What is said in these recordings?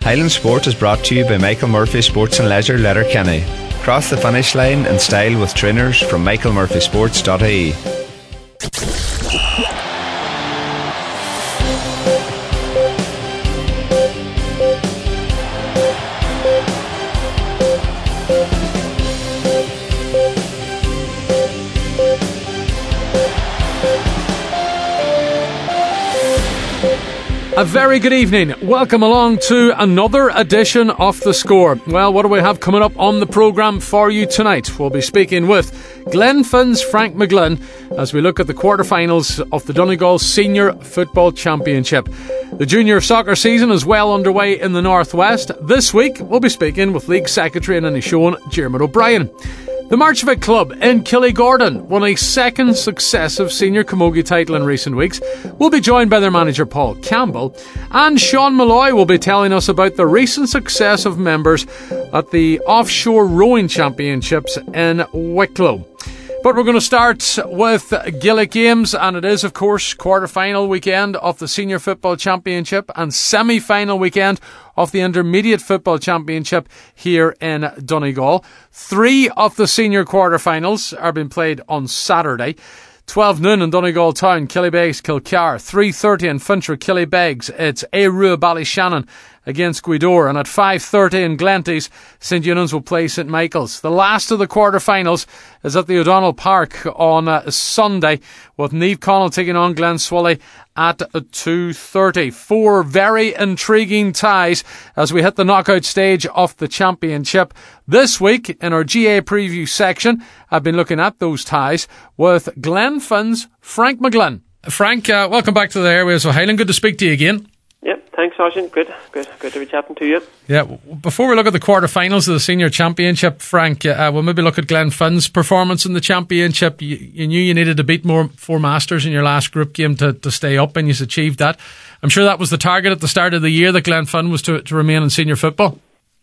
Highland Sport is brought to you by Michael Murphy Sports and Leisure, Letterkenny. Cross the finish line in style with trainers from michaelmurphysports.ie. A very good evening. Welcome along to another edition of The Score. Well, what do we have coming up on the programme for you tonight? We'll be speaking with Glenfinn's Frank McGlynn as we look at the quarterfinals of the Donegal Senior Football Championship. The junior soccer season is well underway in the Northwest. This week, we'll be speaking with League Secretary in Inishowen, Diarmuid O'Brien. The Marchvick Club in Killygordon won a second successive senior camogie title in recent weeks. We'll be joined by their manager Paul Campbell, and Sean Malloy will be telling us about the recent success of members at the Offshore Rowing Championships in Wicklow. But we're going to start with Gaelic Games, and it is, of course, quarter-final weekend of the Senior Football Championship and semi-final weekend of the Intermediate Football Championship here in Donegal. 3 of the senior quarter-finals are being played on Saturday. 12 noon in Donegal Town, Killybegs, Kilcar. 3:30 in Fintra, Killybegs. It's Airua Ballyshannon against Gweedore, and at 5:30 in Glenties, St Eunan's will play St Michael's. The last of the quarter-finals is at the O'Donnell Park on Sunday, with Niamh Connell taking on Glenswally at 2:30. 4 very intriguing ties as we hit the knockout stage of the championship. This week, in our GA preview section, I've been looking at those ties with Glenfinn's Frank McGlynn. Frank, welcome back to the airwaves of Highland. Good to speak to you again. Yep, thanks, Oisin. Good to be chatting to you. Yeah, before we look at the quarterfinals of the Senior Championship, Frank, we'll maybe look at Glenfinn's performance in the Championship. You knew you needed to beat Four Masters in your last group game to stay up, and you've achieved that. I'm sure that was the target at the start of the year, that Glenfinn was to remain in senior football.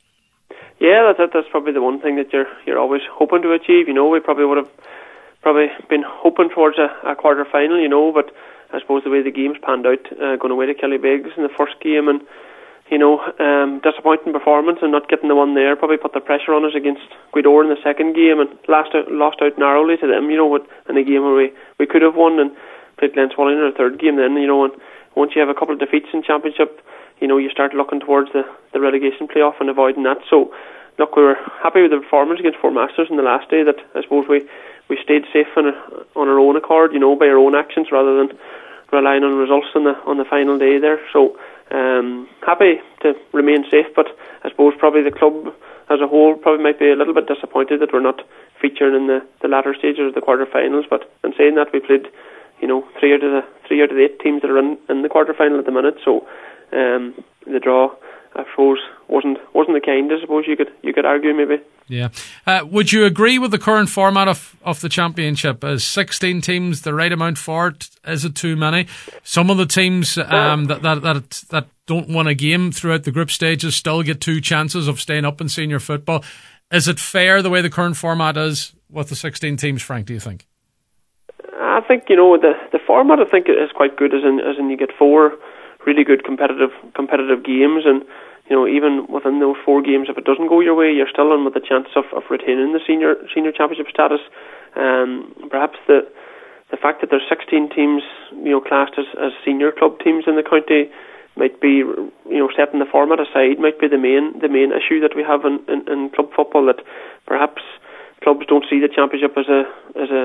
Yeah, that's probably the one thing that you're always hoping to achieve. You know, we probably would have been hoping towards a quarter final. You know, but I suppose the way the games panned out, going away to Killybegs in the first game, and disappointing performance and not getting the one there probably put the pressure on us against Gweedore in the second game, and lost out narrowly to them. You know, in a game where we could have won, and played Glenswally in our third game. Then and once you have a couple of defeats in championship, you start looking towards the relegation playoff and avoiding that. So, look, we were happy with the performance against Four Masters on the last day. That I suppose we stayed safe on our own accord, by our own actions rather than relying on results on the final day there. So happy to remain safe, but I suppose probably the club as a whole probably might be a little bit disappointed that we're not featuring in the latter stages of the quarterfinals. But in saying that, we played 3 out of the 8 teams that are in the quarterfinal at the minute. So the draw, I suppose, wasn't the kind, I suppose you could argue maybe. Yeah. Would you agree with the current format of the championship? Is 16 teams the right amount for it? Is it too many? Some of the teams that don't win a game throughout the group stages still get 2 chances of staying up in senior football. Is it fair the way the current format is with the 16 teams, Frank, do you think? I think, the format I think is quite good, as in you get 4 really good competitive games, and even within those 4 games, if it doesn't go your way, you're still on with the chance of retaining the senior championship status. Perhaps the fact that there's 16 teams, classed as senior club teams in the county might be, setting the format aside, might be the main issue that we have in club football, that perhaps clubs don't see the championship as a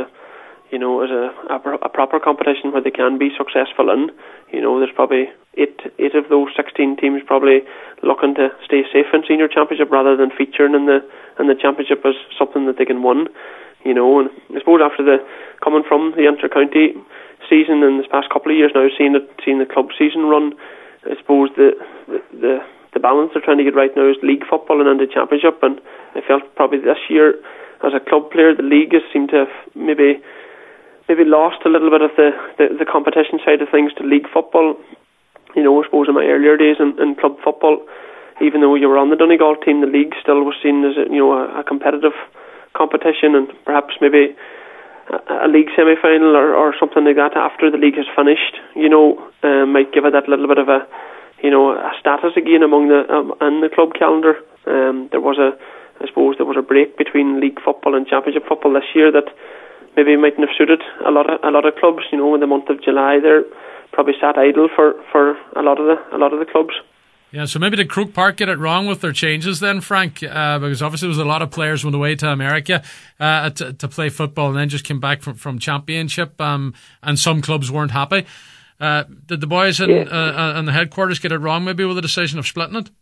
proper competition where they can be successful in. There's probably eight of those 16 teams probably looking to stay safe in senior championship rather than featuring in the championship as something that they can win. And I suppose after coming from the inter-county season in this past couple of years now, seeing the club season run, I suppose the balance they're trying to get right now is league football and into championship. And I felt probably this year, as a club player, the league has seemed to have maybe lost a little bit of the competition side of things to league football. I suppose in my earlier days in club football, even though you were on the Donegal team, the league still was seen as a competitive competition, and perhaps maybe a league semi-final or something like that after the league has finished, might give it that little bit of a a status again among in the club calendar. There was a break between league football and championship football this year that maybe mightn't have suited a lot of clubs. In the month of July, they're probably sat idle for a lot of the clubs. Yeah, so maybe did Croke Park get it wrong with their changes then, Frank? Because obviously there was a lot of players went away to America to play football and then just came back from championship, and some clubs weren't happy. Did the boys in the headquarters get it wrong maybe with the decision of splitting it?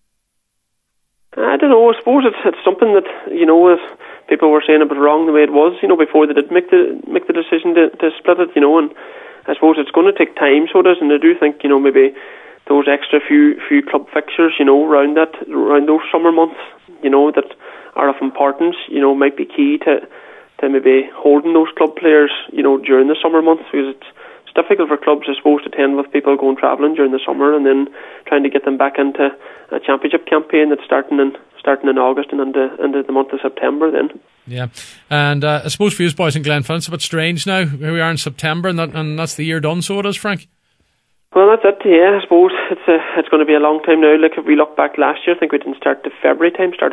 I don't know. I suppose it's something that, if people were saying it was wrong the way it was, before they did make the decision to split it, and I suppose it's going to take time, so it is, and I do think, maybe those extra few club fixtures, around those summer months, that are of importance, might be key to maybe holding those club players, during the summer months, because it's difficult for clubs, I suppose, to attend with people going travelling during the summer and then trying to get them back into a championship campaign that's starting in August and into the month of September then. Yeah, and I suppose for you boys in Glenfin, it's a bit strange now. Here we are in September, and that's the year done, so it is, Frank. Well, that's it, yeah, I suppose it's going to be a long time now. Like, if we look back last year, I think we didn't start of February,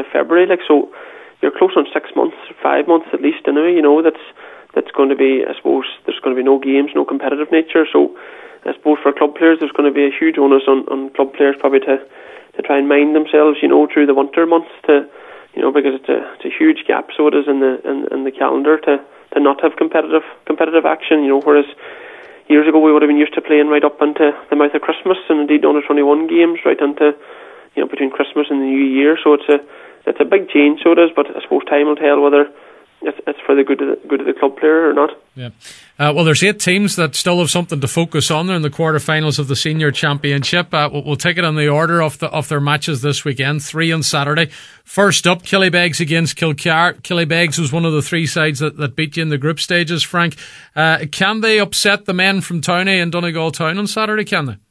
so you're close on 6 months, 5 months at least, anyway, that's going to be, I suppose, there's going to be no games, no competitive nature, so I suppose for club players there's going to be a huge onus on club players probably to try and mind themselves, through the winter months because it's a huge gap, so it is in the calendar to not have competitive action, whereas years ago we would have been used to playing right up into the mouth of Christmas, and indeed under 21 games right into between Christmas and the New Year. So it's a big change, so it is. But I suppose time will tell whether it's for the good of the club player or not. Yeah. Well, there's 8 teams that still have something to focus on. They're in the quarterfinals of the Senior Championship. We'll take it on the order of their matches this weekend. 3 on Saturday. First up, Killybegs against Kilcar. Killybegs was one of the 3 sides that beat you in the group stages, Frank. Can they upset the men from Towney and Donegal Town on Saturday, can they?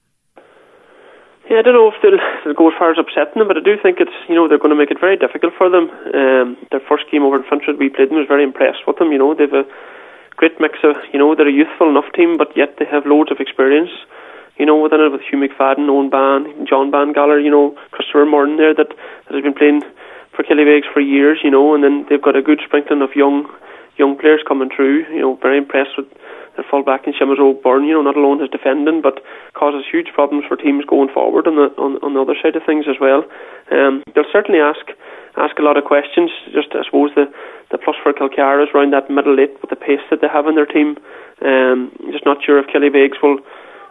Yeah, I don't know if they'll go as far as upsetting them, but I do think it's, they're going to make it very difficult for them. Their first game over in Fintred, we played them, was very impressed with them. They've a great mix of, they're a youthful enough team, but yet they have loads of experience, within it, with Hugh McFadden, Owen Ban, John Bangaller, Christopher Murden there that has been playing for Killybegs for years, and then they've got a good sprinkling of young players coming through, very impressed with their full-back in Seamus O'Byrne, not alone his defending, but causes huge problems for teams going forward on the other side of things as well. They'll certainly ask a lot of questions. Just, I suppose, the plus for Kilcar is around that middle eight with the pace that they have in their team. Just not sure if Killybegs will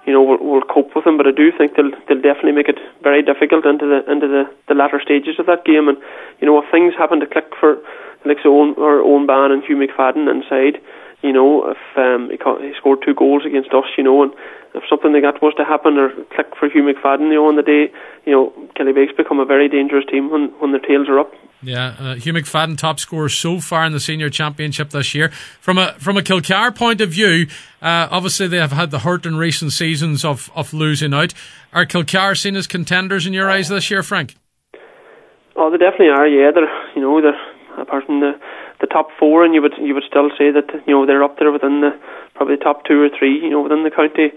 cope with them, but I do think they'll definitely make it very difficult into the latter stages of that game. And if things happen to click for the likes of Owen Ban and Hugh McFadden inside, if he scored 2 goals against us, and if something like that was to happen or click for Hugh McFadden, on the day, Killybegs become a very dangerous team when their tails are up. Yeah, Hugh McFadden top scorer so far in the Senior Championship this year. From a Kilcar point of view, obviously they have had the hurt in recent seasons of losing out. Are Kilcar seen as contenders in your eyes this year, Frank? Oh, they definitely are. Yeah, they're apart from the top 4, and you would still say that they're up there within probably the top 2 or 3 within the county.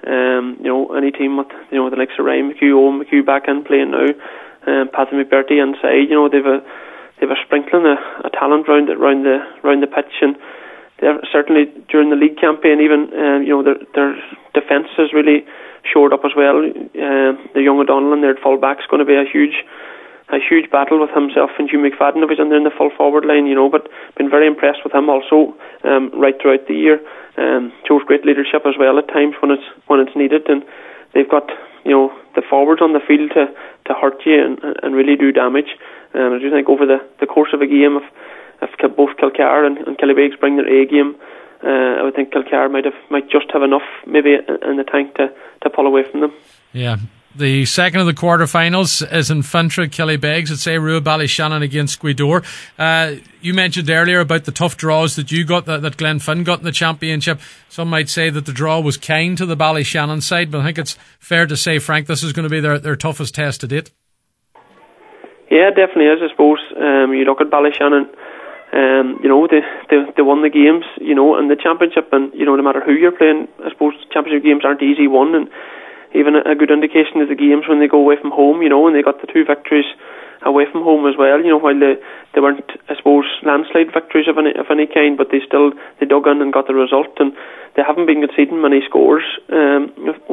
Any team with the likes of Ryan McHugh, Owen McHugh back in playing now, Paddy McBurty inside, they've a sprinkling a talent round the pitch, and they're certainly during the league campaign even their defence has really shored up as well. The young O'Donnell in there at full back is going to be a huge battle with himself and Hugh McFadden if he's in there in the full forward line, but been very impressed with him also right throughout the year. Shows great leadership as well at times when it's needed, and they've got the forwards on the field to hurt you and really do damage. I do think over the course of a game, if both Kilcar and Killybegs bring their A game, I would think Kilcar might just have enough maybe in the tank to pull away from them. Yeah. The second of the quarterfinals is in Fintred, Killybegs. It's Rua Ballyshannon against Squidor. You mentioned earlier about the tough draws that you got, that Glenfin got in the championship. Some might say that the draw was kind to the Ballyshannon side, but I think it's fair to say, Frank, this is going to be their toughest test to date. Yeah, it definitely is, I suppose. You look at Ballyshannon, they won the games, in the championship, and no matter who you're playing, I suppose championship games aren't easy won, and even a good indication of the games when they go away from home, you know, and they got the 2 victories away from home as well, you know, while they weren't, I suppose, landslide victories of any kind, but they dug in and got the result, and they haven't been conceding many scores in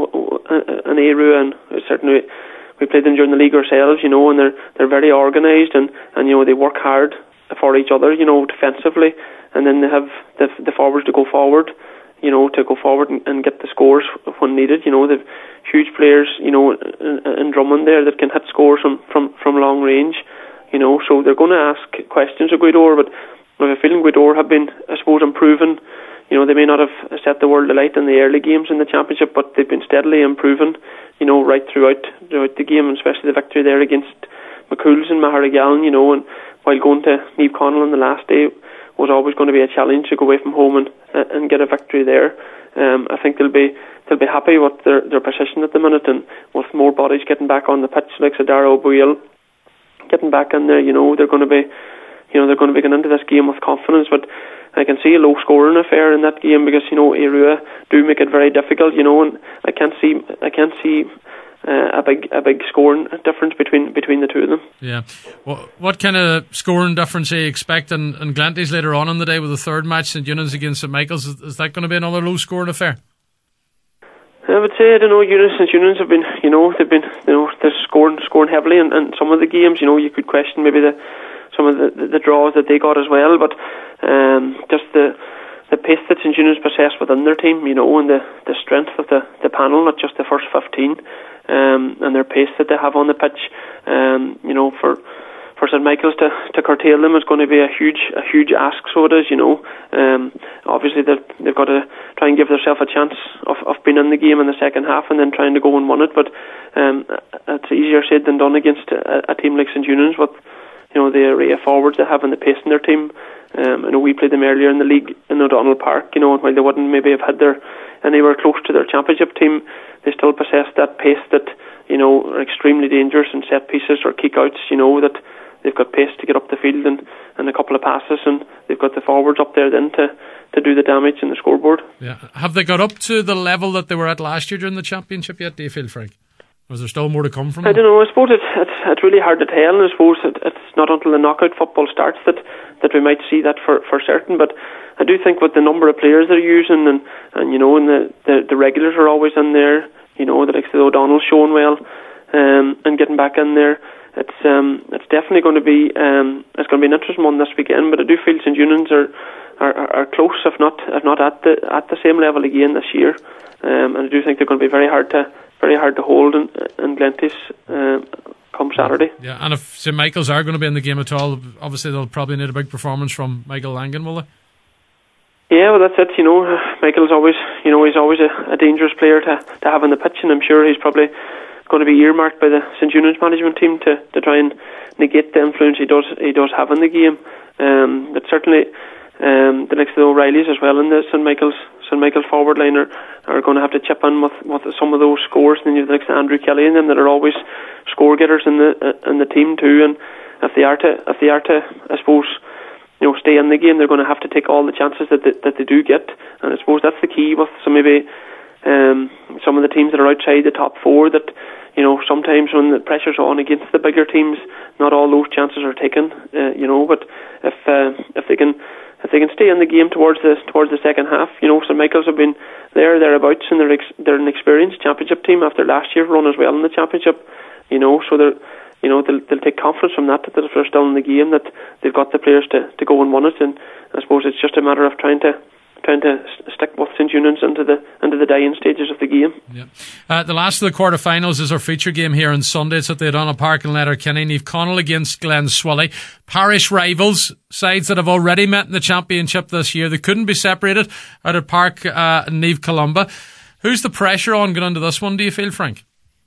Airua, and certainly we played them during the league ourselves, you know, and they're very organised, and you know, they work hard for each other, you know, defensively, and then they have the forwards to go forward, you know, and get the scores when needed. You know, they've huge players, you know, in Drummond there that can hit scores from long range, you know, so they're going to ask questions of Gweedore, but I have a feeling Gweedore have been, I suppose, improving. You know, they may not have set the world alight in the early games in the championship, but they've been steadily improving, you know, right throughout the game, and especially the victory there against McCool's and Maharagallen, you know, and while going to Niamh Connell on the last day was always going to be a challenge to go away from home and get a victory there. I think they'll be happy with their position at the minute, and with more bodies getting back on the pitch, like Dara O'Boyle getting back in there, you know, they're going to be going into this game with confidence. But I can see a low scoring affair in that game because, you know, Airua do make it very difficult, you know, and I can't see a big scoring difference between the two of them. Yeah. Well, what kind of scoring difference do you expect in Glanty's later on in the day with the third match, St Eunan's against St Michael's? Is that going to be another low scoring affair? I would say, I don't know, St Eunan's have been, you know, they're scoring heavily in some of the games. You know, you could question maybe some of the draws that they got as well, but just the pace that St Eunan's possess within their team, you know, and the strength of the panel, not just the first 15, and their pace that they have on the pitch, you know, for St Michael's to curtail them is going to be a huge ask. So it is, you know. Obviously they've got to try and give themselves a chance of being in the game in the second half and then trying to go and win it. But it's easier said than done against a team like St Eunan's with, you know, the array of forwards they have and the pace in their team. I know we played them earlier in the league in O'Donnell Park, you know, and while they wouldn't maybe have had anywhere close to their championship team, they still possess that pace that, you know, are extremely dangerous in set pieces or kick-outs, you know, that they've got pace to get up the field and a couple of passes, and they've got the forwards up there then to do the damage in the scoreboard. Yeah. Have they got up to the level that they were at last year during the championship yet, do you feel, Frank? Was there still more to come from them? I don't know. I suppose it's really hard to tell, and I suppose it's not until the knockout football starts that we might see that for certain. But I do think with the number of players they're using, and you know, and the regulars are always in there, you know, the likes of O'Donnell showing well, and getting back in there. It's definitely going to be it's going to be an interesting one this weekend. But I do feel St Eunan's are close, if not at the same level again this year, and I do think they're going to be very hard to hold in Glenties come Saturday. Yeah, and if St Michael's are going to be in the game at all, obviously they'll probably need a big performance from Michael Langan, will they? Yeah, well, that's it. You know, Michael's always, you know, he's always a dangerous player to have on the pitch, and I'm sure he's probably going to be earmarked by the St Eunan's management team to try and negate the influence he does have in the game. But certainly the likes of the O'Reillys as well in the St Michael's forward line are going to have to chip in with some of those scores. And then you have the likes of Andrew Kelly and them that are always score getters in the team too. And if they are to, I suppose, you know, stay in the game, they're going to have to take all the chances that they do get. And I suppose that's the key with some of the teams that are outside the top four, that, you know, sometimes when the pressure's on against the bigger teams, not all those chances are taken, you know. But if they can stay in the game towards the second half, you know, St Michael's have been thereabouts, and they're an experienced championship team after last year's run as well in the championship, you know. So they'll take confidence from that if they're still in the game, that they've got the players to go and win it. And I suppose it's just a matter of trying to stick with St Eunan's into the dying stages of the game. Yeah. The last of the quarterfinals is our feature game here on Sunday. It's at the O'Donnell Park in Letterkenny. Niamh Connell against Glen Swilly. Parish rivals, sides that have already met in the championship this year. They couldn't be separated out at Park in Niamh Columba. Who's the pressure on going into this one, do you feel, Frank?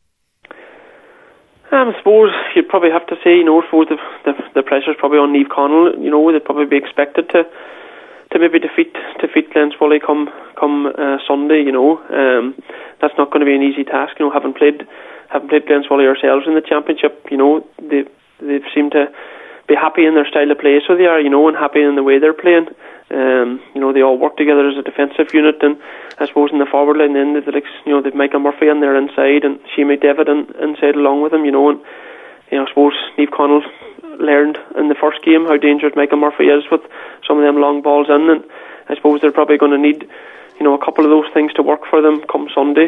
I suppose you'd probably have to say, you know, I suppose the pressure's probably on Niamh Connell. You know, they'd probably be expected to maybe defeat Glen Swilly come Sunday. You know, that's not going to be an easy task. You know, haven't played Glen Swilly ourselves in the championship. You know, they seem to be happy in their style of play, so they are. You know, and happy in the way they're playing. They all work together as a defensive unit, and I suppose in the forward line then they've Michael Murphy in there inside and Shea David inside along with him, and I suppose Niamh Conaill learned in the first game how dangerous Michael Murphy is with some of them long balls in, and I suppose they're probably going to need a couple of those things to work for them come Sunday,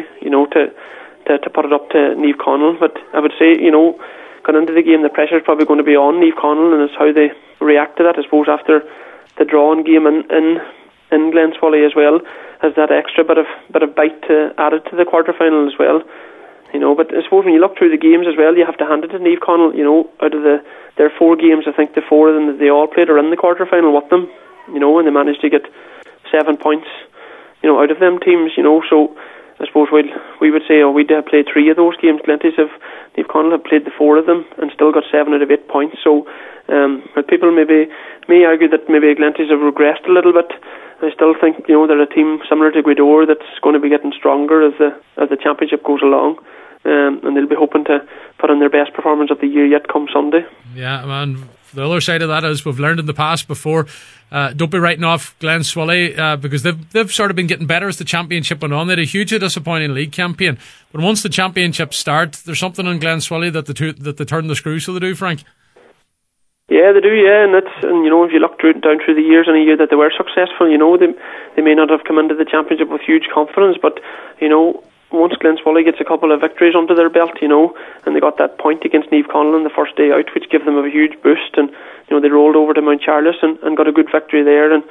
to put it up to Niamh Conaill. But I would say, going into the game, the pressure is probably going to be on Niamh Conaill, and it's how they react to that. I suppose after the drawing game in Glenswally as well, has that extra bit of bite added to the quarter-final as well. But I suppose when you look through the games as well, you have to hand it to Niamh Conaill. Out of their 4 games, I think the 4 of them that they all played are in the quarter-final with them, and they managed to get 7 points, out of them teams, so I suppose we would say, we'd played 3 of those games. Niamh Conaill have played the 4 of them and still got 7 out of 8 points. So, but people may argue that maybe Glenties have regressed a little bit. I still think they're a team similar to Gweedore that's going to be getting stronger as the championship goes along, and they'll be hoping to put in their best performance of the year yet come Sunday. Yeah, man. The other side of that is we've learned in the past before. Don't be writing off Glenswally because they've sort of been getting better as the championship went on. They had a hugely disappointing league campaign, but once the championship starts, there's something in Glenswally that they turn the screw, so they do, Frank. Yeah, they do. Yeah, and if you look down through the years, and a year that they were successful, they may not have come into the championship with huge confidence, but once Glenswally gets a couple of victories under their belt, and they got that point against Niamh Conaill on the first day out, which gave them a huge boost, and they rolled over to Mount Charles and got a good victory there, and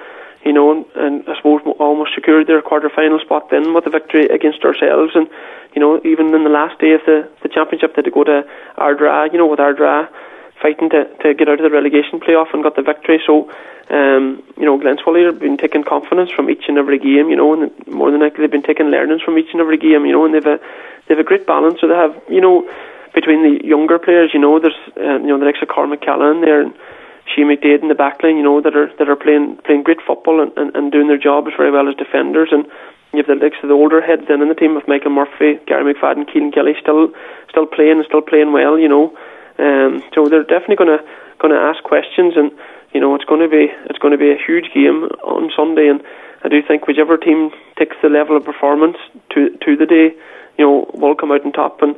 I suppose almost secured their quarter-final spot then with a victory against ourselves, and even in the last day of the championship, they had to go to Ardra, with Ardra fighting to get out of the relegation playoff and got the victory. So Glenswally have been taking confidence from each and every game, and more than likely they've been taking learnings from each and every game, and they've a great balance. So they have, between the younger players, there's the likes of Cormac Callan there and Shea McDade in the backline, that are playing great football and doing their jobs very well as defenders, and you have the likes of the older heads then in the team with Michael Murphy, Gary McFadden, Keelan Kelly still playing and still playing well, so they're definitely going to ask questions, and it's going to be a huge game on Sunday, and I do think whichever team takes the level of performance to the day, will come out on top. And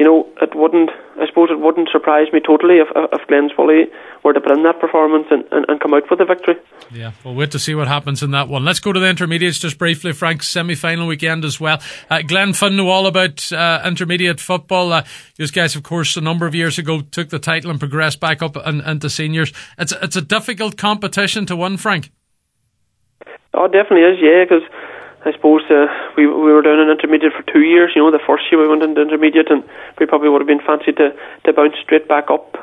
I suppose it wouldn't surprise me totally if Glenswally were to put in that performance and come out with a victory. Yeah, we'll wait to see what happens in that one. Let's go to the intermediates just briefly, Frank. Semi-final weekend as well. Glenfin know all about intermediate football. You guys, of course, a number of years ago took the title and progressed back up into seniors. It's a difficult competition to win, Frank. Oh, it definitely is, yeah, because I suppose we were down in intermediate for 2 years. The first year we went into intermediate, and we probably would have been fancy to bounce straight back up,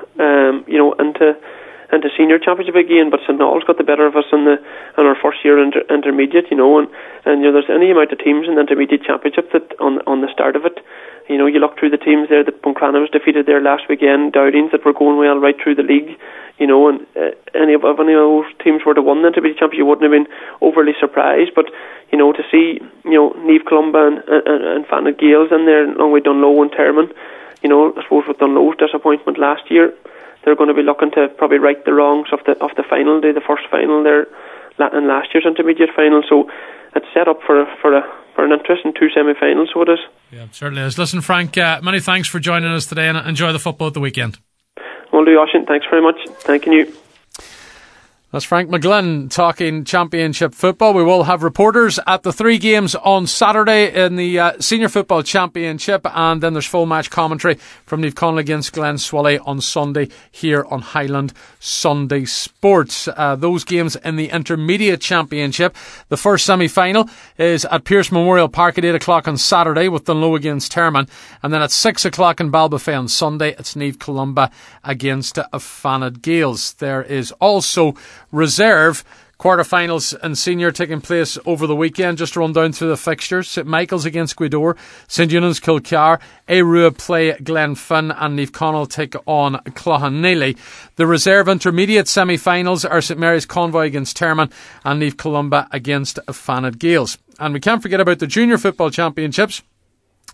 into senior championship again. But St Noel's got the better of us in our first year intermediate. And there's any amount of teams in the intermediate championship that on the start of it. You look through the teams there that Buncrana was defeated there last weekend, Dowdings that were going well right through the league, and any of those teams were to win the intermediate championship, you wouldn't have been overly surprised. But to see Niamh Columba and Fannet Gales in there along with Dunloe and Termon, I suppose with Dunloe's disappointment last year, they're going to be looking to probably right the wrongs of the final day, the first final there in last year's intermediate final. So it's set up for an interesting 2 semi-finals, so it is. Yeah, it certainly is. Listen, Frank, many thanks for joining us today, and enjoy the football at the weekend. Will do, Oisin. Thanks very much. Thanking you. That's Frank McGlynn talking championship football. We will have reporters at the 3 games on Saturday in the Senior Football Championship, and then there's full match commentary from Niamh Conaill against Glenswally on Sunday here on Highland Sunday Sports. Those games in the Intermediate Championship. The first semi-final is at Pierce Memorial Park at 8 o'clock on Saturday with Dunloe against Termon, and then at 6 o'clock in Ballybofey on Sunday it's Niamh Columba against Fannet Gales. There is also reserve quarterfinals and senior taking place over the weekend. Just to run down through the fixtures: St Michael's against Gweedore, St Eunan's Kilcar, Arua play Glenfin, and Niamh Conaill take on Cloughaneely. The reserve intermediate semi-finals are St Mary's Convoy against Termon and Niamh Columba against Fannet Gales. And we can't forget about the Junior Football Championships.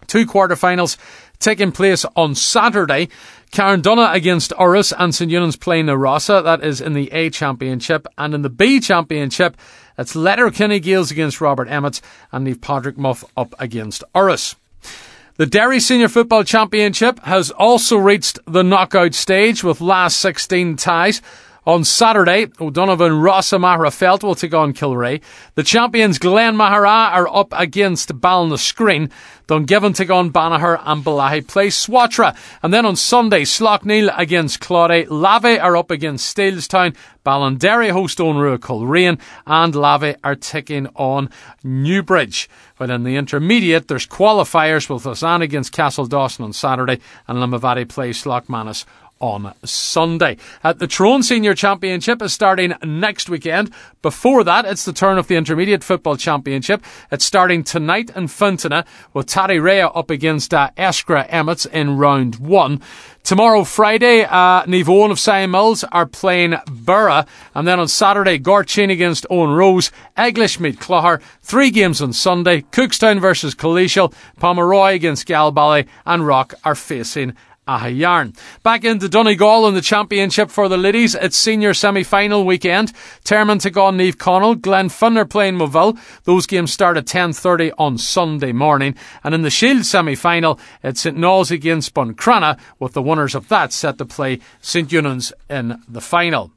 2 quarter-finals taking place on Saturday. Carndonagh against Urris and St Eunan's playing Na Rossa. That is in the A Championship. And in the B Championship, it's Letterkenny Gales against Robert Emmett and Niamh Patrick Muff up against Urris. The Derry Senior Football Championship has also reached the knockout stage with last 16 ties. On Saturday, O'Donovan Rossa Mahara will take on Kilray. The champions Glen Mahara are up against Ballinascreen. Dungiven take on Banagher and Balahi play Swatra. And then on Sunday, Sloughneel against Claude. Lavey are up against Steelstown. Ballinderry host Onrua Coleraine. And Lavey are taking on Newbridge. But in the intermediate, there's qualifiers with Lausanne against Castle Dawson on Saturday. And Limavady play Slough-Manus on Sunday. The Tyrone Senior Championship is starting next weekend. Before that, it's the turn of the Intermediate Football Championship. It's starting tonight in Fintona with Taddyrea up against Eskra Emmets in round 1. Tomorrow, Friday, Niamh Owen of Sion Mills are playing Burra. And then on Saturday, Gorchin against Owen Rose. Eglish meet Clogher. 3 games on Sunday. Cookstown versus Collegial. Pomeroy against Galbally. And Rock are facing Ahayarn. Back into Donegal in the championship for the ladies. It's senior semi-final weekend. Termon take on Niamh Connell. Glenfin are playing Moville. Those games start at 10:30 on Sunday morning. And in the Shield semi-final, it's St Knowles against Buncrana, with the winners of that set to play St Eunan's in the final.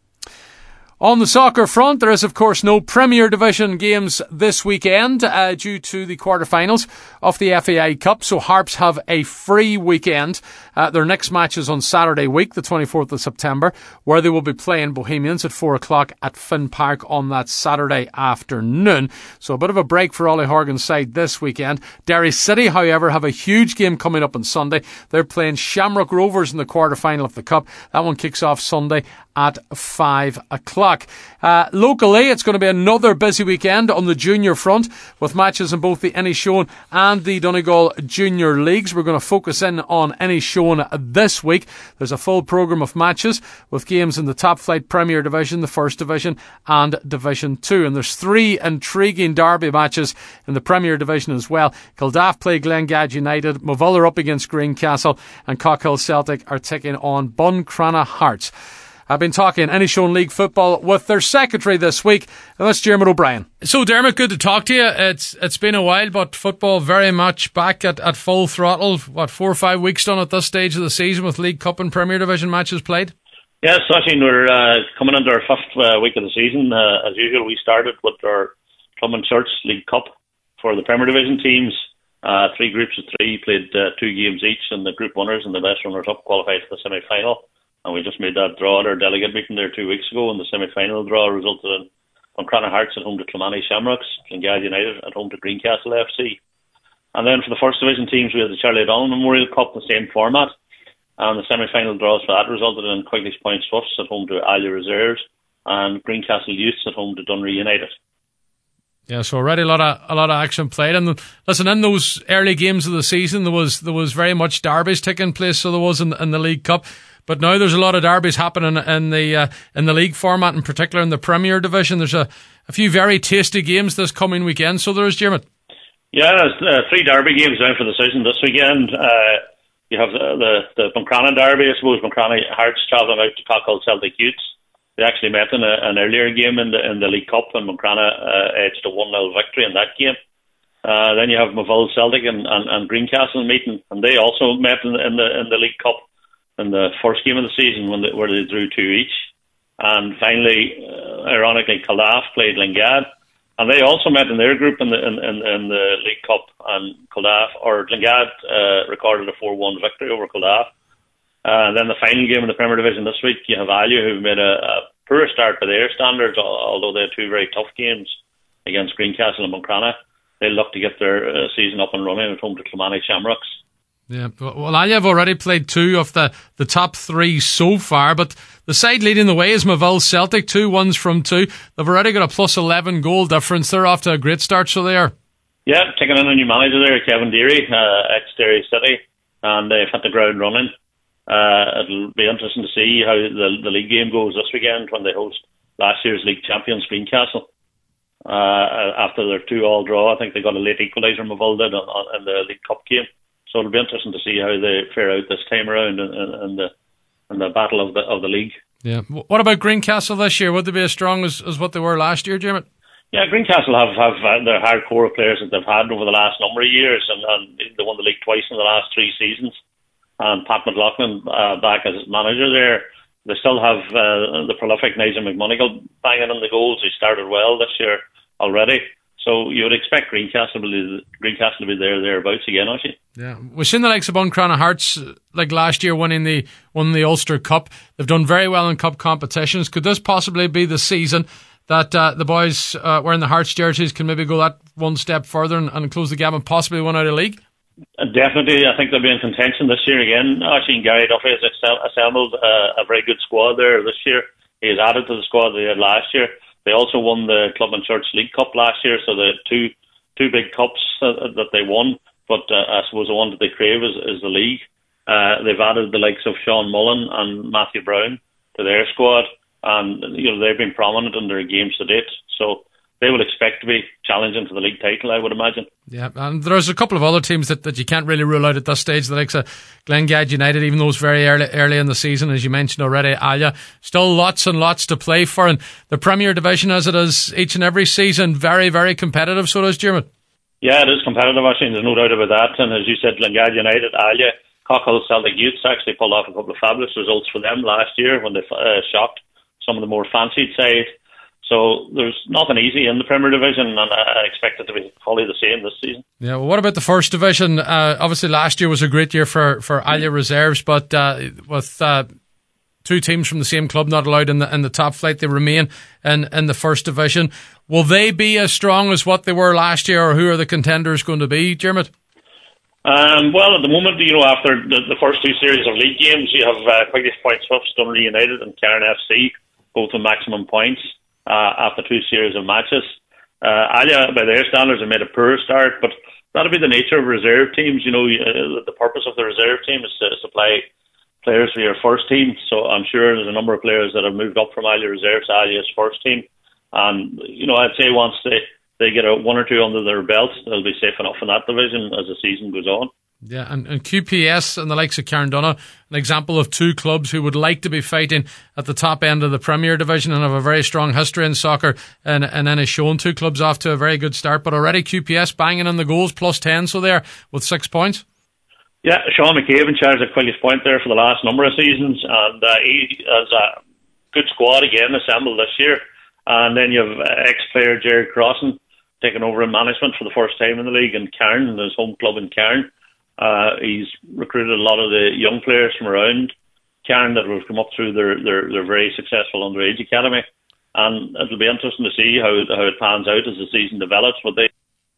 On the soccer front, there is, of course, no Premier Division games this weekend due to the quarter-finals of the FAI Cup, so Harps have a free weekend. Their next match is on Saturday week, the 24th of September, where they will be playing Bohemians at 4 o'clock at Finn Park on that Saturday afternoon. So a bit of a break for Ollie Horgan's side this weekend. Derry City, however, have a huge game coming up on Sunday. They're playing Shamrock Rovers in the quarter-final of the Cup. That one kicks off Sunday at 5 o'clock. Locally, it's going to be another busy weekend on the junior front with matches in both the Inishowen and the Donegal Junior Leagues. We're going to focus in on Inishowen this week. There's a full programme of matches with games in the top flight Premier Division, the First Division and Division 2. And there's 3 intriguing derby matches in the Premier Division as well. Kildare play Glengad United, Moville are up against Greencastle and Cockhill Celtic are taking on Buncrana Hearts. I've been talking Inishowen League football with their secretary this week, and that's Dermot O'Brien. So Dermot, good to talk to you. It's been a while, but football very much back at full throttle. 4 or 5 weeks done at this stage of the season with League Cup and Premier Division matches played? Yes, Sachin, we're coming into our 5th week of the season. As usual, we started with our Club and Church League Cup for the Premier Division teams. 3 groups of 3 played 2 games each, and the group winners and the best runners-up qualified for the semi-final. And we just made that draw at our delegate meeting there 2 weeks ago, and the semi-final draw resulted in Buncrana Hearts at home to Clonmany Shamrocks, Glengad United at home to Greencastle FC. And then for the First Division teams, we had the Charlie O'Donnell Memorial Cup in the same format, and the semi-final draws for that resulted in Quigley's Point Swifts at home to Alia Reserves and Greencastle Youths at home to Dunree United. Yeah, so already a lot of action played, and listen, in those early games of the season, there was very much derbies taking place. So there was in the League Cup, but now there's a lot of derbies happening in the league format, in particular in the Premier Division. There's a few very tasty games this coming weekend. So there is, Dermot. Yeah, there's 3 derby games down for the season this weekend. You have the Buncrana derby. I suppose Buncrana Hearts travelling out to Cockhill Celtic Youths. They actually met in an earlier game in the League Cup, and Buncrana edged a 1-0 victory in that game. Then you have Moville Celtic and Greencastle meeting, and they also met in the League Cup in the first game of the season where they drew 2 each. And finally, ironically, Kildare played Glengad, and they also met in their group in the League Cup, and Glengad recorded a 4-1 victory over Kildare. Then the final game in the Premier Division this week, you have Alia, who made a poor start by their standards, although they had 2 very tough games against Greencastle and Buncrana. They'll look to get their season up and running at home to Clonmany Shamrocks. Yeah, well, Alia have already played 2 of the top 3 so far, but the side leading the way is Moville Celtic, 2 wins from 2. They've already got a plus 11 goal difference. They're off to a great start, so they are. Yeah, taking in a new manager there, Kevin Deary, ex-Derry City, and they've hit the ground running. It'll be interesting to see how the league game goes this weekend when they host last year's league champions Greencastle. after their 2-2 draw. I think they got a late equaliser in Mavolda in the League Cup game. So it'll be interesting to see how they fare out this time around in the battle of the league. Yeah. What about Greencastle this year? Would they be as strong as what they were last year, Dermot? Yeah, Greencastle have their hardcore players that they've had over the last number of years, and they won the league twice in the last 3 seasons. And Pat McLaughlin back as manager there. They still have the prolific Nigel McMonigal banging in the goals. He started well this year already. So you would expect Greencastle to be thereabouts again, actually. Yeah, we've seen the likes of Buncrana Hearts like last year won the Ulster Cup. They've done very well in cup competitions. Could this possibly be the season that the boys wearing the Hearts jerseys can maybe go that one step further and close the gap and possibly win out of league? Definitely, I think they'll be in contention this year again. Actually, Gary Duffy has assembled a very good squad there this year. He has added to the squad they had last year. They also won the Club and Church League Cup last year, so the two big cups that they won. But I suppose the one that they crave is the league. They've added the likes of Sean Mullen and Matthew Brown to their squad, and they've been prominent in their games to date. So they will expect to be challenging for the league title, I would imagine. Yeah, and there's a couple of other teams that you can't really rule out at this stage, the likes of Glengad United, even though it's very early in the season, as you mentioned already, Alia. Still lots and lots to play for, and the Premier Division, as it is each and every season, very, very competitive, so does Dermot. Yeah, it is competitive, actually, there's no doubt about that. And as you said, Glengad United, Alia, Cockle, Celtic Youths actually pulled off a couple of fabulous results for them last year when they shocked some of the more fancied sides. So there's nothing easy in the Premier Division, and I expect it to be fully the same this season. Yeah, well, what about the First Division? Obviously, last year was a great year for Alia Reserves, but with 2 teams from the same club not allowed in the top flight, they remain in the First Division. Will they be as strong as what they were last year, or who are the contenders going to be, Dermot? Well, at the moment, after the first 2 series of league games, you have Quigley's Point Swifts, Dunleary United and Cairn FC, both with maximum points. After 2 series of matches. Alia, by their standards, have made a poor start, but that'll be the nature of reserve teams. The purpose of the reserve team is to supply players for your first team. So I'm sure there's a number of players that have moved up from Alia Reserves to Alia's first team. And, I'd say once they get 1 or 2 under their belts, they'll be safe enough in that division as the season goes on. Yeah, and QPS and the likes of Cairndonagh, an example of 2 clubs who would like to be fighting at the top end of the Premier Division and have a very strong history in soccer, and then has shown 2 clubs off to a very good start. But already QPS banging on the goals, plus 10, so there with 6 points. Yeah, Sean McCabe in charge of Quigley's Point there for the last number of seasons, and he has a good squad again assembled this year. And then you have ex-player Jared Crossan taking over in management for the first time in the league in Cairn, his home club in Cairn. He's recruited a lot of the young players from around Cairn that have come up through their very successful underage academy, and it'll be interesting to see how it pans out as the season develops. But they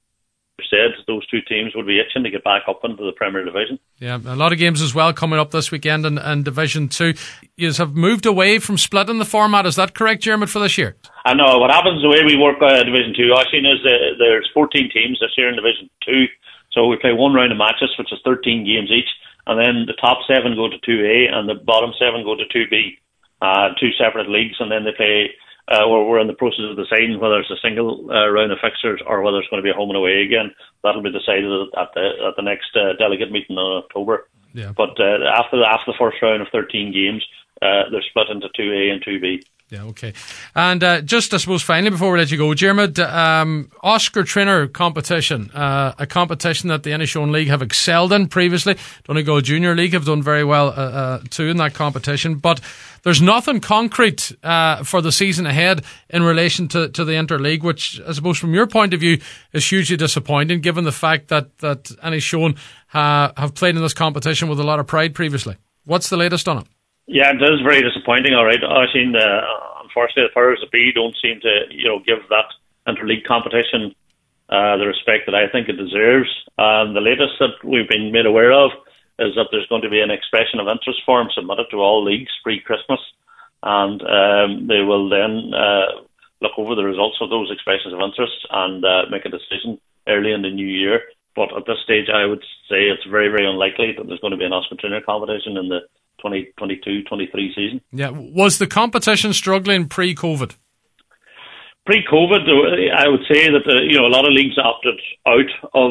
said those 2 teams would be itching to get back up into the Premier Division. Yeah, a lot of games as well coming up this weekend in Division 2. You have moved away from splitting the format, is that correct, Dermot, for this year? I know. What happens the way we work Division 2, Oisín, is there's 14 teams this year in Division 2. So we play 1 round of matches, which is 13 games each, and then the top 7 go to 2A and the bottom 7 go to 2B, 2 separate leagues, and then they play. We're in the process of deciding whether it's a single round of fixtures or whether it's going to be a home and away again. That'll be decided at the next delegate meeting in October. Yeah. But after the first round of 13 games, they're split into 2A and 2B. Yeah, okay. And just, I suppose, finally, before we let you go, Dermot, Oscar Trainer competition, a competition that the Inishowen League have excelled in previously. Donegal Junior League have done very well too in that competition, but there's nothing concrete for the season ahead in relation to the Interleague, which I suppose from your point of view is hugely disappointing, given the fact that Inishowen have played in this competition with a lot of pride previously. What's the latest on it? Yeah, it is very disappointing, all right. I've unfortunately, the powers that be don't seem to, give that interleague competition the respect that I think it deserves. The latest that we've been made aware of is that there's going to be an expression of interest form submitted to all leagues pre-Christmas, and they will then look over the results of those expressions of interest and make a decision early in the new year. But at this stage, I would say it's very, very unlikely that there's going to be an Oscar Trainer competition in the 2022-23 season. Yeah, was the competition struggling pre-COVID? Pre-COVID, I would say that a lot of leagues opted out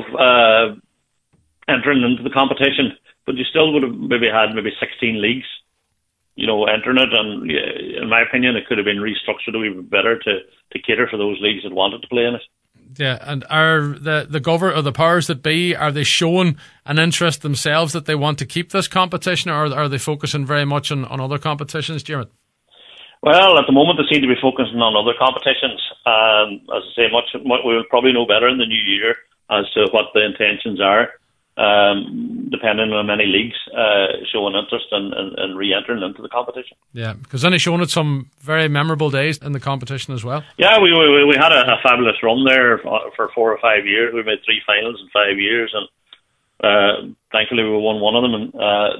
of entering into the competition, but you still would have maybe had 16 leagues, entering it, and in my opinion, it could have been restructured a wee bit better to cater for those leagues that wanted to play in it. Yeah, and are the government or the powers that be, are they showing an interest themselves that they want to keep this competition, or are they focusing very much on other competitions, Diarmuid? Well, at the moment they seem to be focusing on other competitions. As I say, we will probably know better in the new year as to what the intentions are, depending on many leagues showing interest in re-entering into the competition. Yeah, because then he's shown it some very memorable days in the competition as well. Yeah, we had a fabulous run there for 4 or 5 years. We made 3 finals in 5 years, and thankfully we won one of them in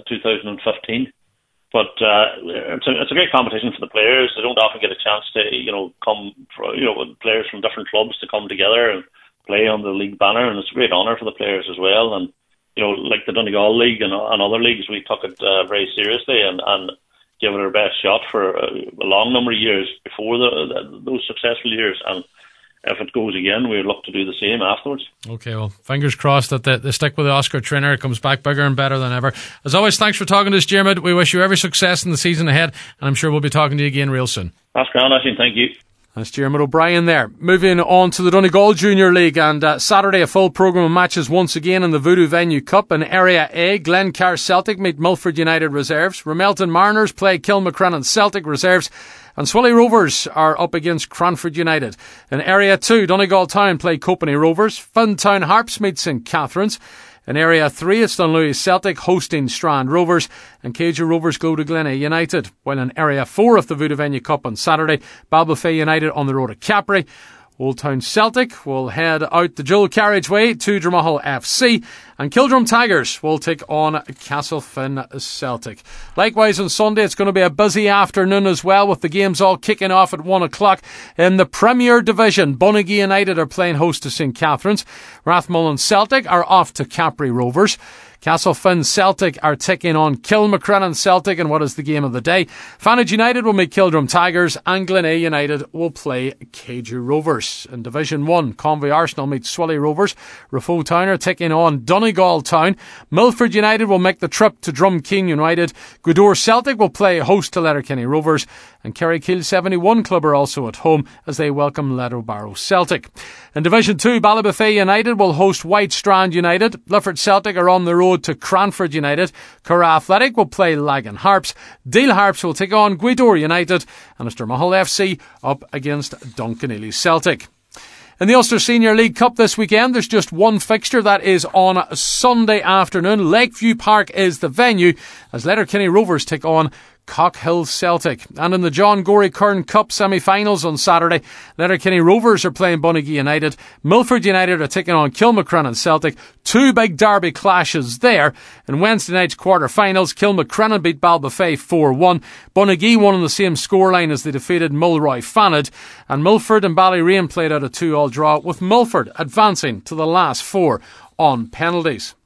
2015. But it's a great competition for the players. They don't often get a chance to come with players from different clubs to come together and play on the league banner, and it's a great honour for the players as well. And like the Donegal League and other leagues, we took it very seriously and gave it our best shot for a long number of years before those successful years. And if it goes again, we'd look to do the same afterwards. Okay, well, fingers crossed that they stick with the Oscar Traynor. It comes back bigger and better than ever. As always, thanks for talking to us, Diarmuid. We wish you every success in the season ahead, and I'm sure we'll be talking to you again real soon. That's grand, Ashton. Thank you. That's Diarmuid O'Brien there. Moving on to the Donegal Junior League, and Saturday a full programme of matches once again in the Voodoo Venue Cup. In Area A, Glencar Celtic meet Milford United Reserves, Ramelton Mariners play Kilmacrennan Celtic Reserves, and Swilly Rovers are up against Cranford United. In Area 2, Donegal Town play Copenhagen Rovers, Fintown Harps meet St Catharines. In Area 3, it's Dunluis Celtic hosting Strand Rovers, and Cajun Rovers go to Glenay United. While in Area 4 of the Voodoo Venue Cup on Saturday, Ballybofey United on the road to Capri. Old Town Celtic will head out the dual carriageway to Dromahal FC, and Kildrum Tigers will take on Castlefin Celtic. Likewise on Sunday, it's going to be a busy afternoon as well, with the games all kicking off at 1 o'clock. In the Premier Division, Bunagee United are playing host to St Catharines. Rathmullen Celtic are off to Capri Rovers. Castlefin Celtic are taking on Kilmacrennan Celtic in what is the game of the day. Fanage United will meet Kildrum Tigers, and Glenay United will play Cajun Rovers. In Division 1, Convoy Arsenal meet Swilly Rovers. Rafo Town are taking on Donegal Town. Milford United will make the trip to Drumkeen United. Gweedore Celtic will play host to Letterkenny Rovers, and Kerrykill 71 Club are also at home as they welcome Leddobarrow Celtic. In Division 2, Ballybofey United will host White Strand United. Lifford Celtic are on the road to Cranford United. Curragh Athletic will play Lagan Harps. Deal Harps will take on Gweedore United, and it's Dromahal FC up against Duncanelly Celtic. In the Ulster Senior League Cup this weekend, there's just one fixture. That is on Sunday afternoon. Lakeview Park is the venue as Letterkenny Rovers take on Cockhill Celtic. And in the John Gorey Kern Cup semi-finals on Saturday, Letterkenny Rovers are playing Bunagee United. Milford United are taking on Kilmacrennan Celtic. 2 big derby clashes there. In Wednesday night's quarter-finals, Kilmacrennan beat Ballybofey 4-1. Bunagee won on the same scoreline as they defeated Mulroy Fanad. And Milford and Ballyreen played out a 2-2 draw, with Milford advancing to the last 4 on penalties.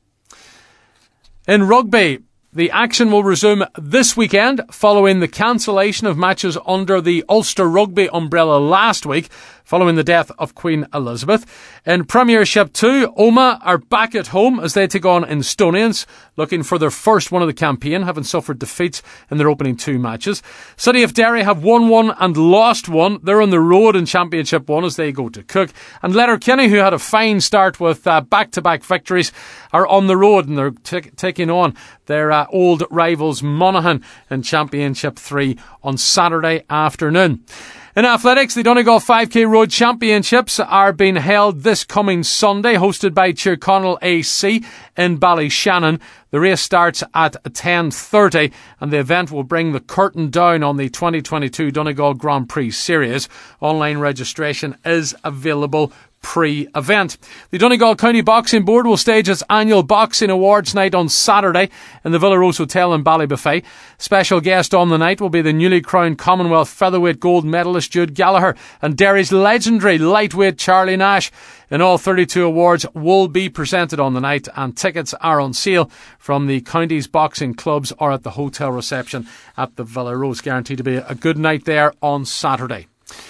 In rugby, the action will resume this weekend following the cancellation of matches under the Ulster Rugby umbrella last week, following the death of Queen Elizabeth. In Premiership 2, Omagh are back at home as they take on Instonians, looking for their first one of the campaign, having suffered defeats in their opening 2 matches. City of Derry have won 1 and lost 1. They're on the road in Championship 1 as they go to Cook. And Letterkenny, who had a fine start with back-to-back victories, are on the road, and they're taking on their old rivals Monaghan in Championship 3 on Saturday afternoon. In athletics, the Donegal 5K Road Championships are being held this coming Sunday, hosted by Tyrconnell AC in Ballyshannon. The race starts at 10:30, and the event will bring the curtain down on the 2022 Donegal Grand Prix Series. Online registration is available pre-event. The Donegal County Boxing Board will stage its annual Boxing Awards night on Saturday in the Villa Rose Hotel in Ballybofey. Special guest on the night will be the newly crowned Commonwealth featherweight gold medalist Jude Gallagher and Derry's legendary lightweight Charlie Nash. In all, 32 awards will be presented on the night, and tickets are on sale from the county's boxing clubs or at the hotel reception at the Villa Rose. Guaranteed to be a good night there on Saturday.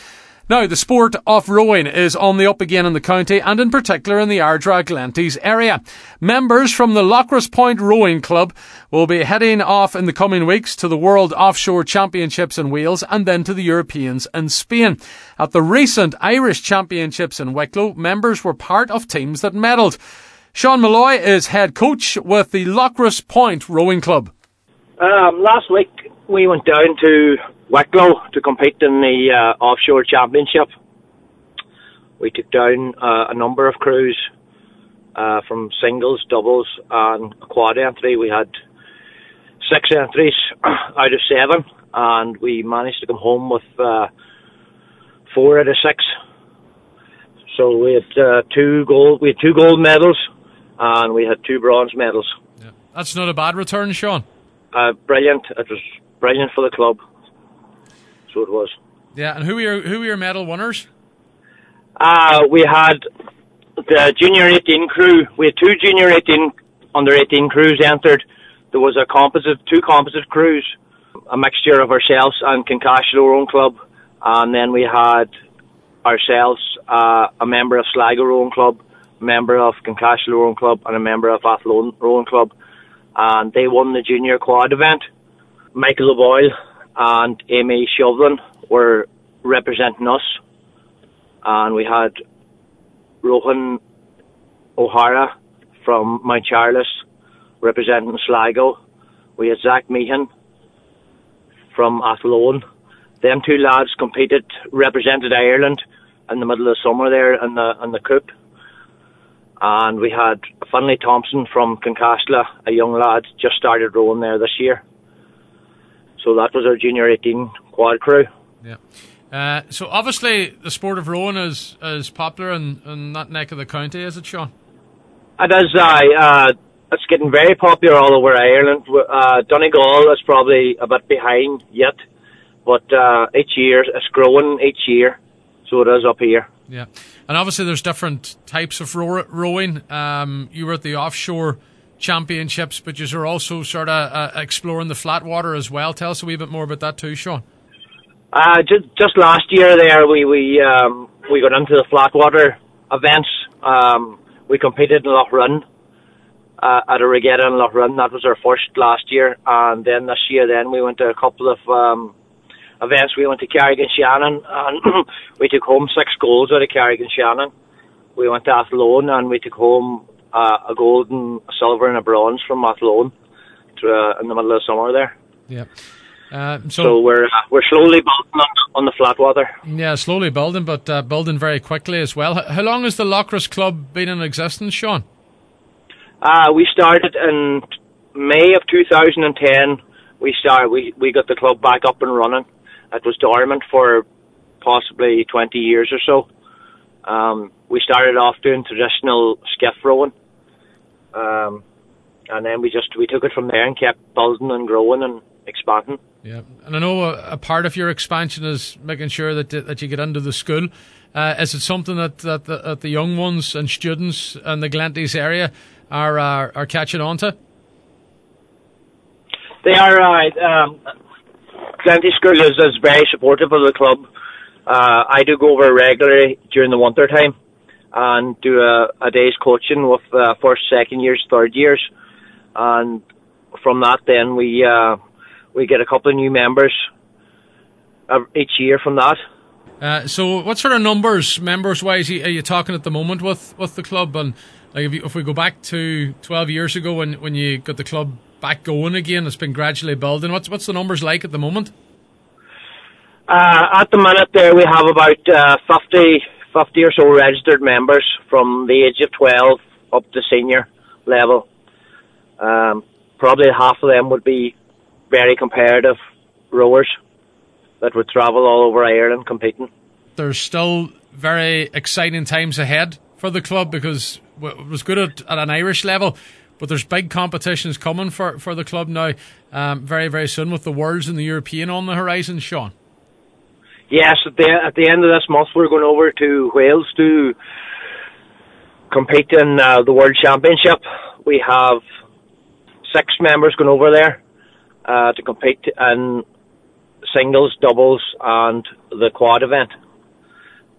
Now, the sport of rowing is on the up again in the county and in particular in the Ardra Glenties area. Members from the Lochras Point Rowing Club will be heading off in the coming weeks to the World Offshore Championships in Wales and then to the Europeans in Spain. At the recent Irish Championships in Wicklow, members were part of teams that medalled. Sean Malloy is head coach with the Lochras Point Rowing Club. Last week we went down to Wicklow to compete in the Offshore Championship. We took down a number of crews from singles, doubles and quad entry. We had 6 entries out of 7 and we managed to come home with 4 out of 6. So we had 2 gold medals and we had 2 bronze medals. Yeah. That's not a bad return, Sean. Brilliant. It was brilliant for the club. So it was. Yeah, and who were your medal winners? We had the junior 18 crew. We had 2 junior 18 under 18 crews entered. There was 2 composite crews, a mixture of ourselves and Kincashel Rowing Club, and then we had ourselves, a member of Sligo Rowing Club, a member of Kincashel Rowing Club, and a member of Athlone Rowing Club, and they won the junior quad event. Michael O'Boyle and Amy Shovlin were representing us, and we had Rohan O'Hara from Mount Charles representing Sligo. We had Zach Meehan from Athlone. Them 2 lads represented Ireland in the middle of the summer there in the Coupe. And we had Finlay Thompson from Kincashel, a young lad just started rowing there this year. So that was our junior 18 quad crew. Yeah. So obviously the sport of rowing is popular in that neck of the county, is it, Sean? It is. It's getting very popular all over Ireland. Donegal is probably a bit behind yet, but each year it's growing each year, so it is up here. Yeah, and obviously there's different types of rowing. You were at the Offshore Championships, but you're also sort of exploring the flat water as well. Tell us a wee bit more about that too, Sean. Just last year there, we got into the flat water events. We competed in Loch Run at a regatta in Loch Run. That was our first last year, and then this year, we went to a couple of events. We went to Carrick-on-Shannon, and we took home 6 golds out of Carrick-on-Shannon. We went to Athlone, and we took home a gold and a silver and a bronze from Athlone in the middle of the summer there. Yeah. So we're slowly building on the flat water. Yeah, slowly building, but building very quickly as well. How long has the Lochras Club been in existence, Sean? We started in May of 2010. We got the club back up and running. It was dormant for possibly 20 years or so. We started off doing traditional skiff rowing, and then we took it from there and kept building and growing and expanding. Yeah, and I know a part of your expansion is making sure that you get into the school. Is it something that the young ones and students in the Glenties area are catching on to? They are. Glenties School is very supportive of the club. I do go over regularly during the winter time and do a day's coaching with first, second years, third years, and from that then we get a couple of new members each year from that. So what sort of numbers, members-wise, are you talking at the moment with the club? And like if we go back to 12 years ago when you got the club back going again, it's been gradually building. What's the numbers like at the moment? At the minute there we have about 50 or so registered members from the age of 12 up to senior level. Probably half of them would be very competitive rowers that would travel all over Ireland competing. There's still very exciting times ahead for the club because it was good at an Irish level, but there's big competitions coming for the club now very, very soon with the Worlds and the European on the horizon, Sean. Yes, at the end of this month we're going over to Wales to compete in the World Championship. We have 6 members going over there to compete in singles, doubles and the quad event.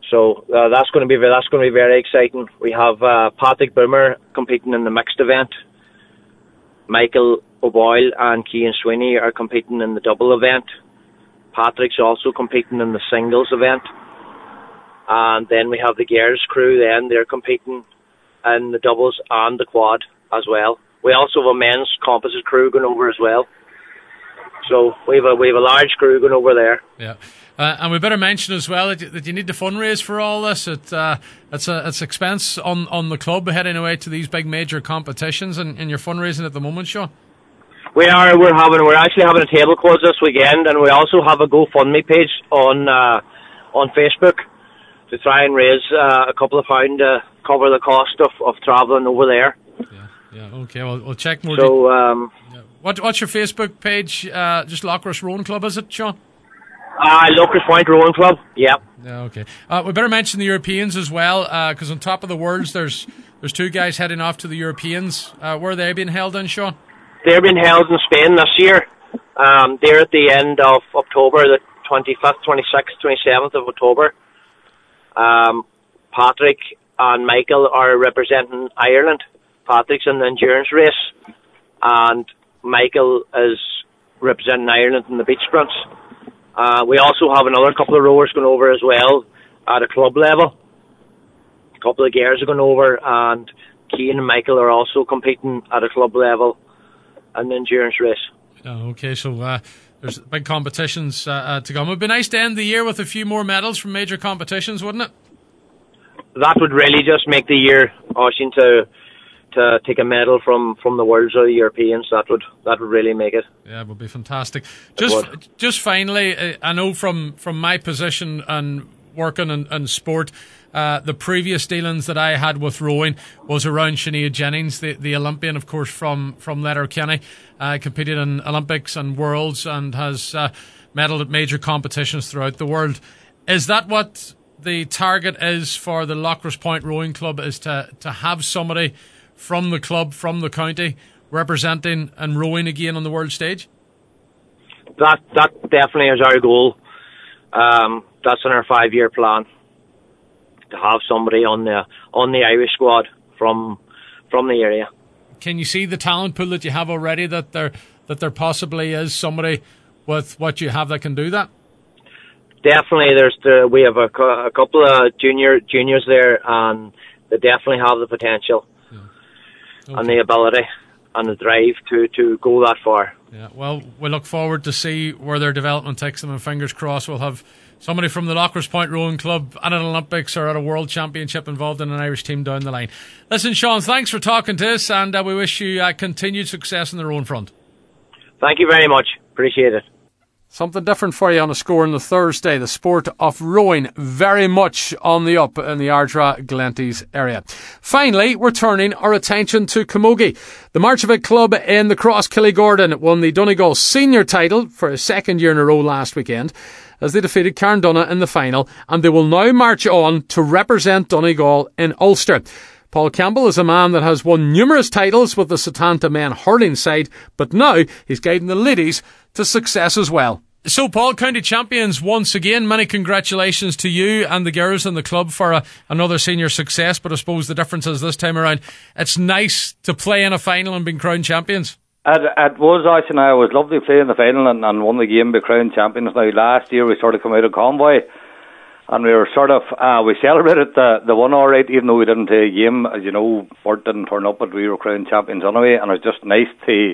So that's going to be very exciting. We have Patrick Boomer competing in the mixed event. Michael O'Boyle and Cian Sweeney are competing in the double event. Patrick's also competing in the singles event. And then we have the Gears crew then, they're competing in the doubles and the quad as well. We also have a men's composite crew going over as well. So we have a large crew going over there. Yeah. And we better mention as well that you need to fundraise for all this. It's expense on the club heading away to these big major competitions, and you're fundraising at the moment, Sean. We're actually having a table quiz this weekend, and we also have a GoFundMe page on Facebook to try and raise a couple of pounds to cover the cost of travelling over there. Yeah. Okay. Well, we'll check more. So, what's your Facebook page? Just Lockross Rowing Club, is it, Sean? Lockross Point Rowing Club. Yeah. Yeah. Okay. We better mention the Europeans as well, because on top of the Worlds, there's two guys heading off to the Europeans. Where are they being held in, Sean? They're being held in Spain this year. They're at the end of October, the 25th, 26th, 27th of October. Patrick and Michael are representing Ireland. Patrick's in the endurance race, and Michael is representing Ireland in the beach sprints. We also have another couple of rowers going over as well at a club level. A couple of gears are going over, and Cian and Michael are also competing at a club level in the endurance race. Okay, so there's big competitions to come. It would be nice to end the year with a few more medals from major competitions, wouldn't it? That would really just make the year, Oisin, to take a medal from the Worlds or the Europeans. That would really make it. Yeah, it would be fantastic. Just finally, I know from my position and working in sport, the previous dealings that I had with rowing was around Sinead Jennings, the Olympian, of course, from Letterkenny. Competed in Olympics and Worlds and has medalled at major competitions throughout the world. Is that what the target is for the Lockross Point Rowing Club, is to have somebody from the club, from the county, representing and rowing again on the world stage? That definitely is our goal. That's in our 5-year plan, to have somebody on the Irish squad from the area. Can you see the talent pool that you have already, that there possibly is somebody with what you have that can do that? Definitely, we have a couple of juniors there, and they definitely have the potential. Okay. And the ability and the drive to go that far. Yeah, well, we look forward to see where their development takes them, and fingers crossed we'll have somebody from the Lockross Point Rowing Club at an Olympics or at a World Championship involved in an Irish team down the line. Listen, Sean, thanks for talking to us, and we wish you continued success on the rowing front. Thank you very much. Appreciate it. Something different for you on a score on the Thursday. The sport of rowing very much on the up in the Ardra Glenties area. Finally, we're turning our attention to Camogie. The Marchavik club in the Cross Killygordon won the Donegal senior title for a second year in a row last weekend as they defeated Carndonagh in the final, and they will now march on to represent Donegal in Ulster. Paul Campbell is a man that has won numerous titles with the Setanta men hurling side, but now he's guiding the ladies to success as well. So, Paul, county champions once again. Many congratulations to you and the girls and the club for another senior success, but I suppose the difference is this time around, it's nice to play in a final and being crowned champions. It was actually. It was lovely playing the final and won the game, be crowned champions. Now, last year we sort of come out of convoy, and we were sort of, we celebrated the one all right, even though we didn't play a game. As you know, Burt didn't turn up, but we were crowned champions anyway, and it was just nice to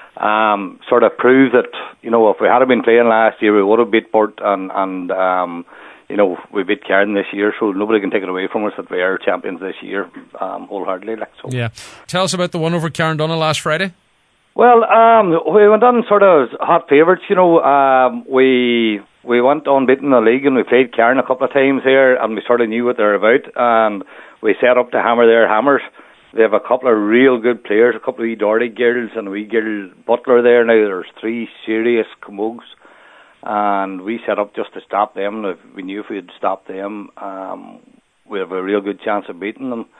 sort of prove that, you know, if we had been playing last year, we would have beat Burt, and you know, we beat Cairn this year, so nobody can take it away from us that we are champions this year, wholeheartedly. So. Yeah. Tell us about the one over Carndonagh last Friday. Well, we went on sort of hot favourites, you know. We went unbeaten in the league, and we played Cairn a couple of times here, and we sort of knew what they're about, and we set up to hammer their hammers. They have a couple of real good players, a couple of wee Doherty girls and a wee girl Butler there now. There's 3 serious camogues, and we set up just to stop them. If we knew if we had stopped them, we have a real good chance of beating them.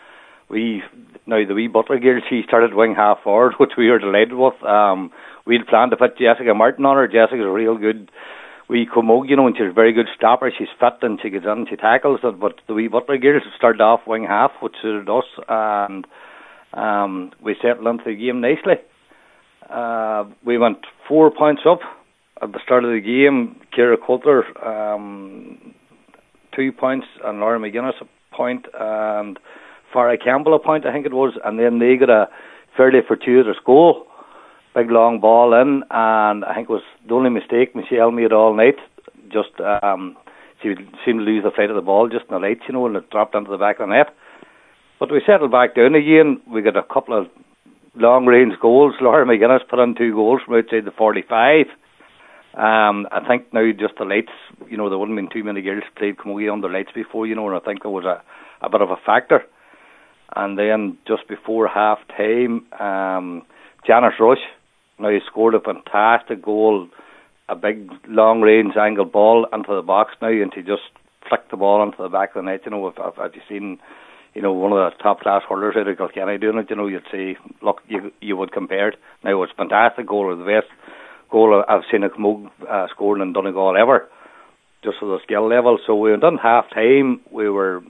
Now the wee Butler girl, she started wing half forward, which we were delighted with. We'd planned to put Jessica Martin on her. Jessica's a real good wee Camogie, you know, and she's a very good stopper. She's fit and she gets in and she tackles it. But the wee Butler girls started off wing half, which suited us, and we settled into the game nicely. We went 4 points up at the start of the game. Ciara Coulter 2 points, and Laura McGuinness a point, and Farah Campbell a point, I think it was, and then they got a fairly fortuitous goal. Big long ball in, and I think it was the only mistake Michelle made all night. Just she seemed to lose the fight of the ball just in the lights, you know, and it dropped into the back of the net. But we settled back down again. We got a couple of long range goals. Laura McGuinness put in 2 goals from outside the 45. I think now just the lights, you know, there wouldn't have been too many girls played Camogie under lights before, you know, and I think there was a bit of a factor. And then just before half time, Janice Rush now scored a fantastic goal, a big long range angle ball into the box now, and she just flicked the ball into the back of the net. You know, if you seen, you know, one of the top class hurlers out of Kilkenny doing it, you know, you'd say, look, you would compare it. Now it was a fantastic goal, it was the best goal I've seen a Camogie scoring in Donegal ever, just for the skill level. So we went on half time. We were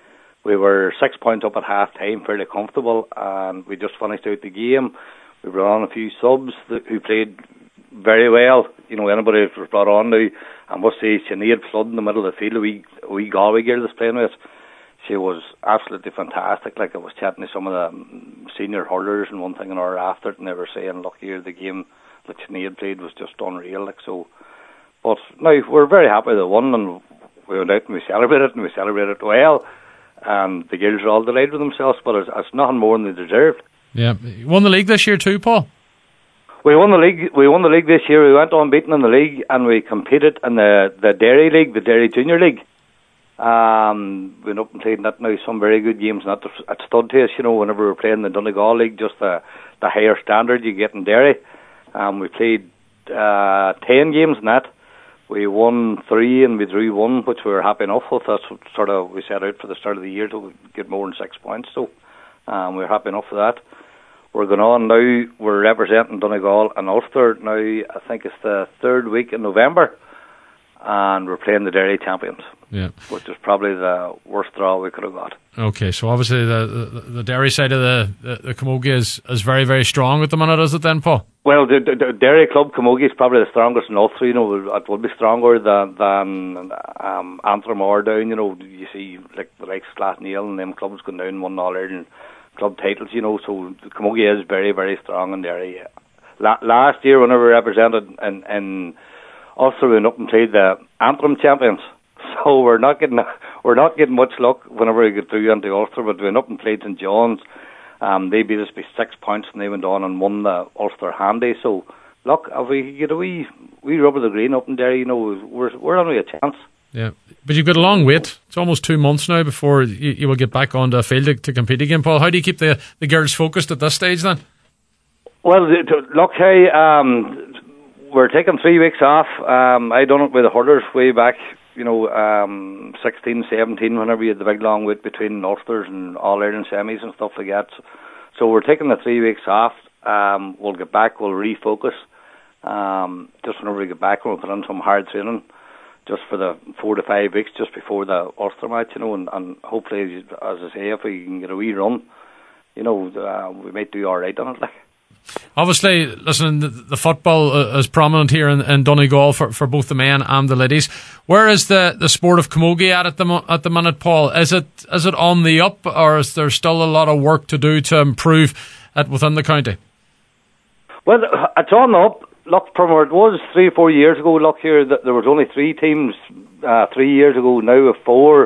6 points up at half time, fairly comfortable, and we just finished out the game. We brought on a few subs who played very well. You know, anybody that was brought on now, I must say, Sinead Flood in the middle of the field, a wee Galway girl that's playing with us. She was absolutely fantastic. Like, I was chatting to some of the senior hurlers and one thing and another after it, and they were saying, look here, the game that Sinead played was just unreal. Like, so, but now we're very happy they won, and we went out and we celebrated well. And the girls are all delighted with themselves, but it's nothing more than they deserved. Yeah, you won the league this year too, Paul. We won the league this year. We went unbeaten in the league, and we competed in the Derry League, the Derry Junior League. We went up and played in that now, some very good games, and that stood to us, you know, whenever we were playing the Donegal League, just the higher standard you get in Derry. We played 10 games in that. We won 3 and we drew 1, which we were happy enough with. That's what sort of we set out for the start of the year to get more than 6 points. So we were happy enough with that. We're going on now. We're representing Donegal and Ulster now. I think it's the 3rd week in November, and we're playing the Derry champions. Yeah, which is probably the worst draw we could have got. Okay, so obviously the Derry side of the Camogie is very, very strong at the minute, is it then, Paul? Well, the Derry club Camogie is probably the strongest in Ulster. You know, it would be stronger than Antrim or Down. You know, you see like the likes of Slaughtneil and them clubs going down and won All Ireland club titles. You know, so the Camogie is very, very strong in Derry. Last year, whenever we represented in Ulster, we went up and played the Antrim champions. So we're not getting much luck whenever we get through into Ulster, but we went up and played St John's. They beat us by 6 points, and they went on and won the Ulster Handy. So look, if we get a wee rub of the green up in Derry, you know, we're only a chance. Yeah, but you've got a long wait. It's almost 2 months now before you will get back onto a field to compete again, Paul. How do you keep the girls focused at this stage then? Well, look, hey, we're taking 3 weeks off. I done it with the hurlers way back, you know, 16, 17, whenever you had the big long wait between Ulsters and All Ireland semis and stuff like that. So we're taking the 3 weeks off. We'll get back, we'll refocus. Just whenever we get back, we'll put in some hard training just for the 4 to 5 weeks just before the Ulster match, you know, and hopefully, as I say, if we can get a wee run, you know, we might do all right on it, like. Obviously, listen, the football is prominent here in Donegal for both the men and the ladies. Where is the sport of Camogie at the minute, Paul? Is it on the up, or is there still a lot of work to do to improve it within the county? Well, it's on the up. Look, from where it was 3 or 4 years ago, look here, there was only 3 teams 3 years ago. Now with 4.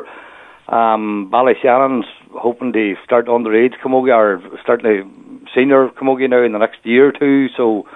Ballyshannon hoping to start underage Camogie, or starting senior Camogie now in the next year or 2. So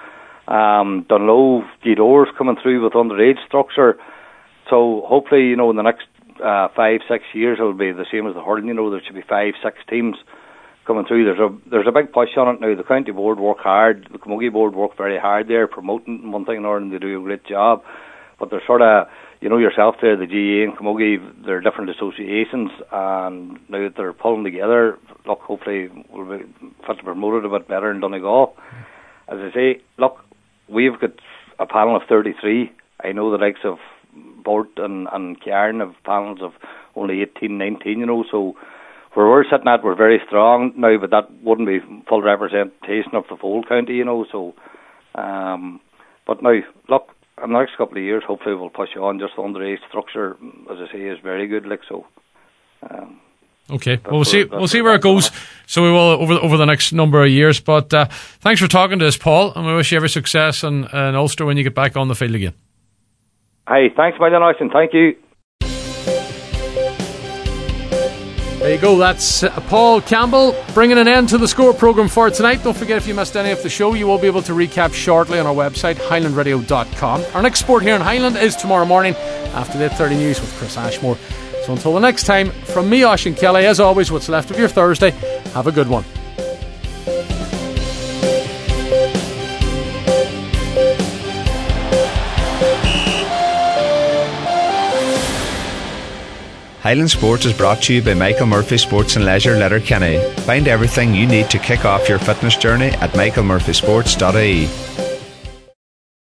Dunlow, Gidor's coming through with underage structure. So hopefully, you know, in the next 5-6 years it'll be the same as the hurling. You know, there should be 5-6 teams coming through. There's a big push on it now. The county board work hard. The Camogie board work very hard there, promoting one thing and another, and they do a great job. But they're sort of, you know yourself there, the GAA and Camogie, they're different associations, and now that they're pulling together, look, hopefully we'll be fit to promote it a bit better in Donegal. As I say, look, we've got a panel of 33, I know the likes of Bort and Cairn have panels of only 18, 19, you know, so where we're sitting at, we're very strong now, but that wouldn't be full representation of the whole county, you know, so but now, look, in the next couple of years, hopefully we'll push on. Just the underage structure, as I say, is very good, like, so. Okay, well, we'll see where it goes. So we will over the next number of years. But thanks for talking to us, Paul, and we wish you every success in Ulster when you get back on the field again. Hey, thanks, Million Austin. Thank you. There you go, that's Paul Campbell bringing an end to the Score programme for tonight. Don't forget, if you missed any of the show, you will be able to recap shortly on our website, highlandradio.com. Our next sport here in Highland is tomorrow morning after the 8:30 news with Chris Ashmore. So until the next time, from me, Oisín Kelly, as always, what's left of your Thursday, have a good one. Highland Sports is brought to you by Michael Murphy Sports and Leisure, Letterkenny. Find everything you need to kick off your fitness journey at michaelmurphysports.ie.